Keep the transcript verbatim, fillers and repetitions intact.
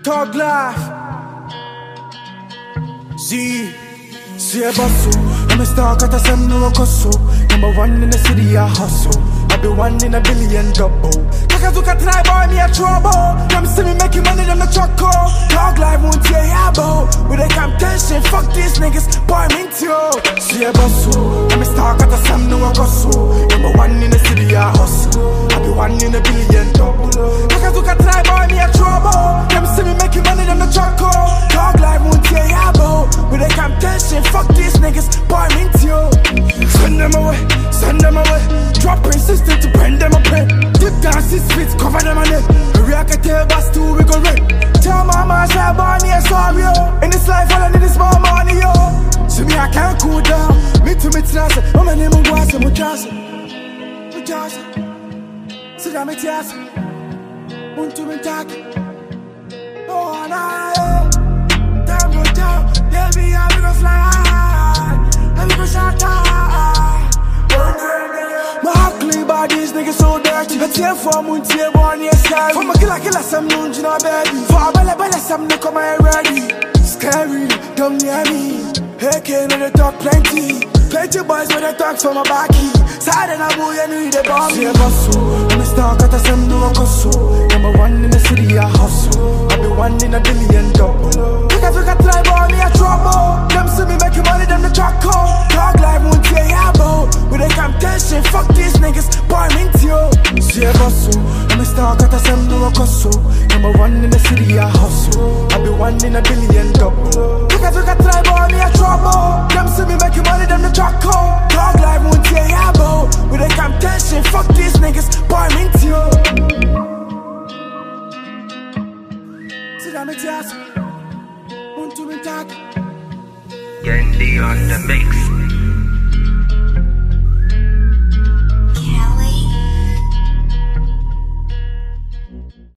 Talk life. See, see a bustle. I'm a star, got a some no cosso. Number one in the city, I hustle. I be one in a billion double. Kakazuka try boy, me a trouble. Them see me making money, them the choco. Talk life, won't tear ya bow. With a temptation, fuck these niggas, boy, I'm into you. See a bustle. I'm a star, got a some no cosso. Number one in the city, I hustle. I be one in a billion double. Kakazuka try boy, me a trouble. Them see me making money, them the choco. Talk life, won't tear ya bow. With a temptation, fuck these niggas, boy, I'm into you. Send them away, send them away. Dropping system to bend them up. Deep down six feet, cover them on it. Hurry, I can tell us two, we gon' wreck. Tell mama, say Barney, I'm sorry, yo. In this life, all I need is more money, yo. See me, I can't cool down. Me to me, trust. Oh, my name is Wasa, Mujasa. Mujasa. See that me, Tiasa. Unto me, Taki. Oh, nah, eh. Damn, go down. Baby, I'm gonna fly. I'm gonna shut up. My ugly bodies, niggas so dirty. Let's hear from Muntie, born yes, scary. For my killer, killer, some noon, you know, baby. For a bella, bella, some no come here ready. Scary, don't near me. Hey, can they talk plenty? Plenty boys when they talk from my backy. Side and I boy, I need a bomb. See a bustle. I'm a star, got a some no cosso. Number one in the city, I hustle. I be one in a billion double. Because we got try boy, me a trouble. Them see me making money, them the choco. Dog life, won't tear ya bow. With a temptation, fuck these niggas, boy, I'm into you. See a bustle. I'm a star, got a some no cosso. Number one in the city, I hustle. I be one in a billion double. Because we got try boy, me a trouble. Them see me making money, them the choco. Dog life, won't tear ya bow. With a temptation, fuck these niggas, boy, I'm into you. See that me tiasa. Unto me talk. Yendi on the mix.